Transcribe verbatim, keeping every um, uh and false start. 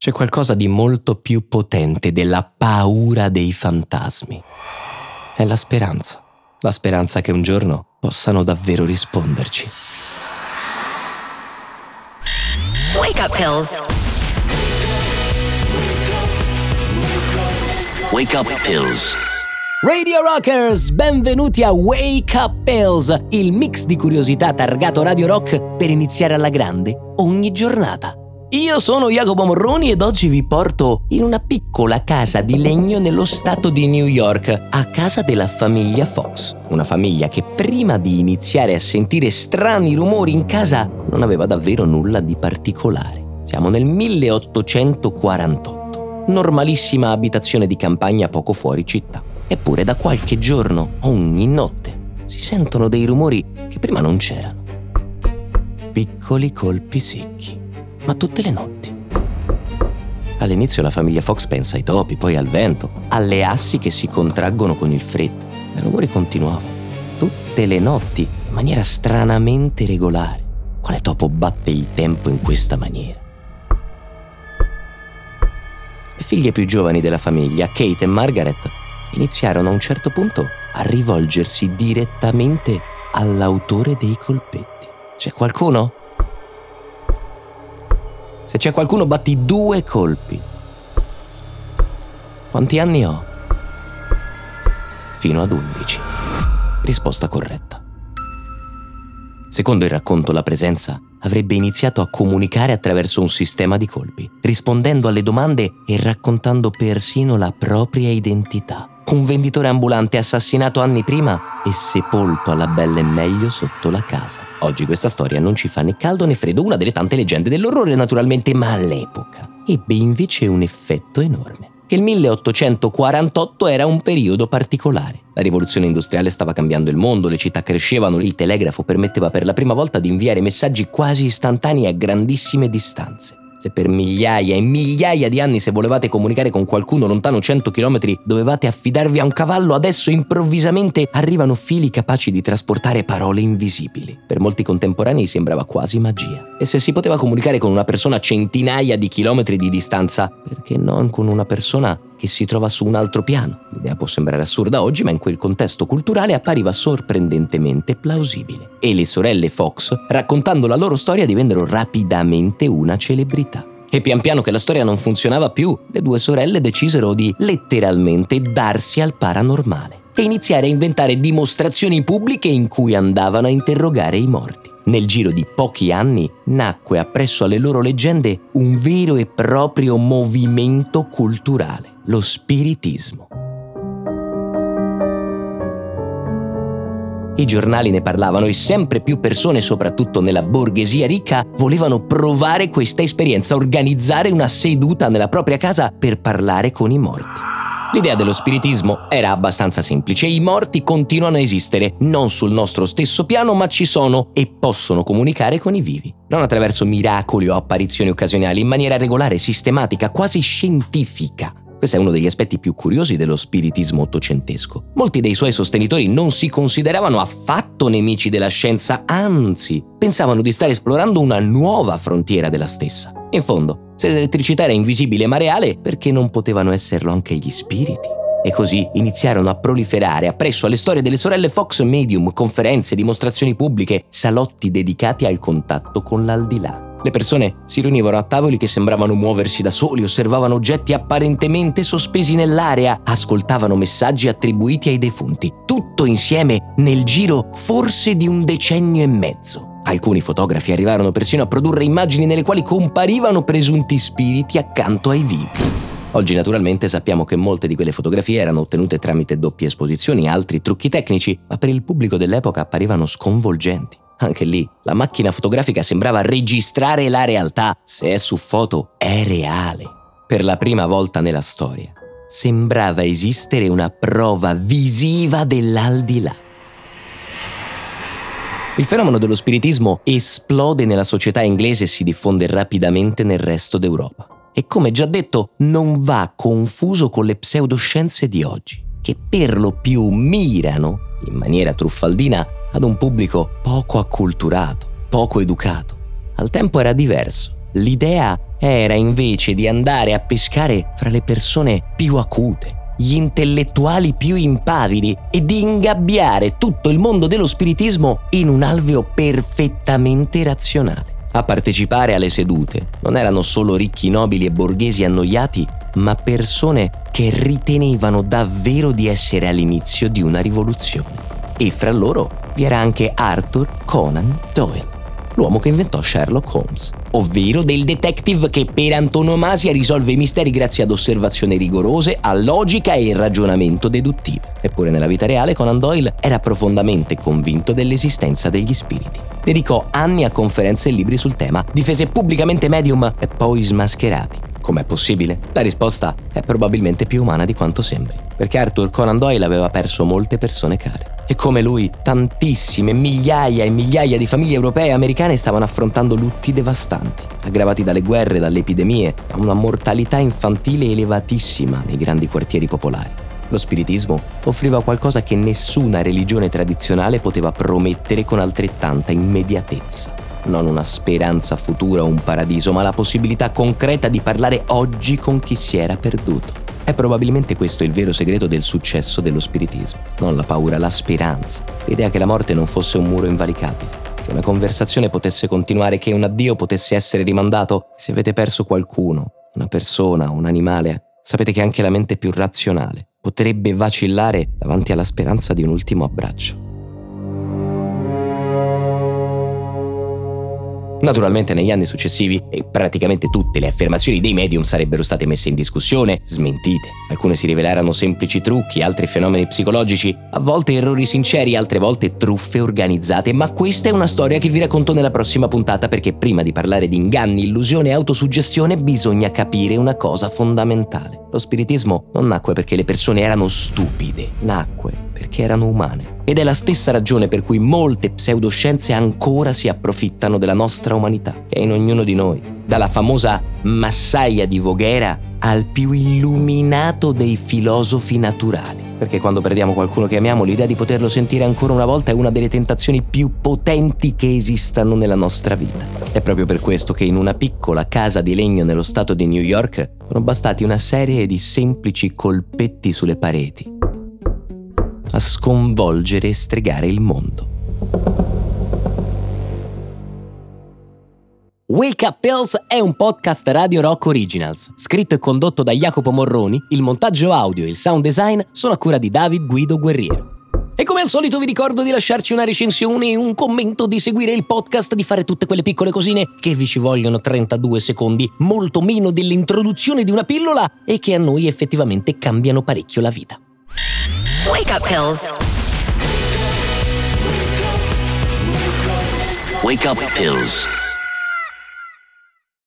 C'è qualcosa di molto più potente della paura dei fantasmi. È la speranza. La speranza che un giorno possano davvero risponderci. Wake up pills. Wake up pills. Radio Rockers, benvenuti a Wake Up Pills, il mix di curiosità targato Radio Rock per iniziare alla grande ogni giornata. Io sono Jacopo Morroni ed oggi vi porto in una piccola casa di legno nello stato di New York, a casa della famiglia Fox. Una famiglia che prima di iniziare a sentire strani rumori in casa non aveva davvero nulla di particolare. Siamo nel milleottocentoquarantotto, normalissima abitazione di campagna poco fuori città. Eppure da qualche giorno, ogni notte, si sentono dei rumori che prima non c'erano. Piccoli colpi secchi. Ma tutte le notti. All'inizio la famiglia Fox pensa ai topi, poi al vento, alle assi che si contraggono con il freddo. I rumori continuavano, tutte le notti, in maniera stranamente regolare. Quale topo batte il tempo in questa maniera? Le figlie più giovani della famiglia, Kate e Margaret, iniziarono a un certo punto a rivolgersi direttamente all'autore dei colpetti. C'è qualcuno? Se c'è qualcuno, batti due colpi. Quanti anni ho? Fino ad undici. Risposta corretta. Secondo il racconto, la presenza avrebbe iniziato a comunicare attraverso un sistema di colpi, rispondendo alle domande e raccontando persino la propria identità. Un venditore ambulante assassinato anni prima e sepolto alla bella e meglio sotto la casa. Oggi questa storia non ci fa né caldo né freddo, una delle tante leggende dell'orrore naturalmente, ma all'epoca ebbe invece un effetto enorme. Che il milleottocentoquarantotto era un periodo particolare. La rivoluzione industriale stava cambiando il mondo, le città crescevano, il telegrafo permetteva per la prima volta di inviare messaggi quasi istantanei a grandissime distanze. Se per migliaia e migliaia di anni, se volevate comunicare con qualcuno lontano cento chilometri, dovevate affidarvi a un cavallo, adesso improvvisamente arrivano fili capaci di trasportare parole invisibili. Per molti contemporanei sembrava quasi magia. E se si poteva comunicare con una persona a centinaia di chilometri di distanza, perché non con una persona che si trova su un altro piano? L'idea può sembrare assurda oggi, ma in quel contesto culturale appariva sorprendentemente plausibile. E le sorelle Fox, raccontando la loro storia, divennero rapidamente una celebrità. E pian piano che la storia non funzionava più, le due sorelle decisero di letteralmente darsi al paranormale e iniziare a inventare dimostrazioni pubbliche in cui andavano a interrogare i morti. Nel giro di pochi anni nacque appresso alle loro leggende un vero e proprio movimento culturale, lo spiritismo. I giornali ne parlavano e sempre più persone, soprattutto nella borghesia ricca, volevano provare questa esperienza, organizzare una seduta nella propria casa per parlare con i morti. L'idea dello spiritismo era abbastanza semplice: i morti continuano a esistere, non sul nostro stesso piano, ma ci sono e possono comunicare con i vivi. Non attraverso miracoli o apparizioni occasionali, in maniera regolare, sistematica, quasi scientifica. Questo è uno degli aspetti più curiosi dello spiritismo ottocentesco. Molti dei suoi sostenitori non si consideravano affatto nemici della scienza, anzi, pensavano di stare esplorando una nuova frontiera della stessa. In fondo, se l'elettricità era invisibile ma reale, perché non potevano esserlo anche gli spiriti? E così iniziarono a proliferare appresso alle storie delle sorelle Fox medium, conferenze, dimostrazioni pubbliche, salotti dedicati al contatto con l'aldilà. Le persone si riunivano a tavoli che sembravano muoversi da soli, osservavano oggetti apparentemente sospesi nell'aria, ascoltavano messaggi attribuiti ai defunti. Tutto insieme nel giro forse di un decennio e mezzo. Alcuni fotografi arrivarono persino a produrre immagini nelle quali comparivano presunti spiriti accanto ai vivi. Oggi naturalmente sappiamo che molte di quelle fotografie erano ottenute tramite doppie esposizioni, altri trucchi tecnici, ma per il pubblico dell'epoca apparivano sconvolgenti. Anche lì, la macchina fotografica sembrava registrare la realtà. Se è su foto, è reale. Per la prima volta nella storia, sembrava esistere una prova visiva dell'aldilà. Il fenomeno dello spiritismo esplode nella società inglese e si diffonde rapidamente nel resto d'Europa. E come già detto, non va confuso con le pseudoscienze di oggi, che per lo più mirano, in maniera truffaldina, ad un pubblico poco acculturato, poco educato. Al tempo era diverso. L'idea era invece di andare a pescare fra le persone più acute, gli intellettuali più impavidi e di ingabbiare tutto il mondo dello spiritismo in un alveo perfettamente razionale. A partecipare alle sedute non erano solo ricchi nobili e borghesi annoiati, ma persone che ritenevano davvero di essere all'inizio di una rivoluzione. E fra loro vi era anche Arthur Conan Doyle, l'uomo che inventò Sherlock Holmes, ovvero del detective che per antonomasia risolve i misteri grazie ad osservazioni rigorose, a logica e ragionamento deduttivo. Eppure nella vita reale Conan Doyle era profondamente convinto dell'esistenza degli spiriti. Dedicò anni a conferenze e libri sul tema, difese pubblicamente medium e poi smascherati. Com'è possibile? La risposta è probabilmente più umana di quanto sembri, perché Arthur Conan Doyle aveva perso molte persone care. E come lui, tantissime, migliaia e migliaia di famiglie europee e americane stavano affrontando lutti devastanti, aggravati dalle guerre, dalle epidemie, da una mortalità infantile elevatissima nei grandi quartieri popolari. Lo spiritismo offriva qualcosa che nessuna religione tradizionale poteva promettere con altrettanta immediatezza. Non una speranza futura o un paradiso, ma la possibilità concreta di parlare oggi con chi si era perduto. È probabilmente questo il vero segreto del successo dello spiritismo. Non la paura, la speranza. L'idea che la morte non fosse un muro invalicabile, che una conversazione potesse continuare, che un addio potesse essere rimandato. Se avete perso qualcuno, una persona, un animale, sapete che anche la mente più razionale potrebbe vacillare davanti alla speranza di un ultimo abbraccio. Naturalmente negli anni successivi e praticamente tutte le affermazioni dei medium sarebbero state messe in discussione, smentite. Alcune si rivelarono semplici trucchi, altri fenomeni psicologici, a volte errori sinceri, altre volte truffe organizzate, ma questa è una storia che vi racconto nella prossima puntata, perché prima di parlare di inganni, illusione e autosuggestione bisogna capire una cosa fondamentale. Lo spiritismo non nacque perché le persone erano stupide, nacque perché erano umane. Ed è la stessa ragione per cui molte pseudoscienze ancora si approfittano della nostra umanità, che è in ognuno di noi, dalla famosa massaia di Voghera al più illuminato dei filosofi naturali. Perché quando perdiamo qualcuno che amiamo, l'idea di poterlo sentire ancora una volta è una delle tentazioni più potenti che esistano nella nostra vita. È proprio per questo che in una piccola casa di legno nello stato di New York sono bastati una serie di semplici colpetti sulle pareti a sconvolgere e stregare il mondo. Wake Up Pills è un podcast Radio Rock Originals, scritto e condotto da Jacopo Morroni. Il montaggio audio e il sound design sono a cura di David Guido Guerriero. E come al solito vi ricordo di lasciarci una recensione e un commento, di seguire il podcast, di fare tutte quelle piccole cosine che vi ci vogliono trentadue secondi, molto meno dell'introduzione di una pillola, e che a noi effettivamente cambiano parecchio la vita. Wake Up Pills. Wake Up Pills.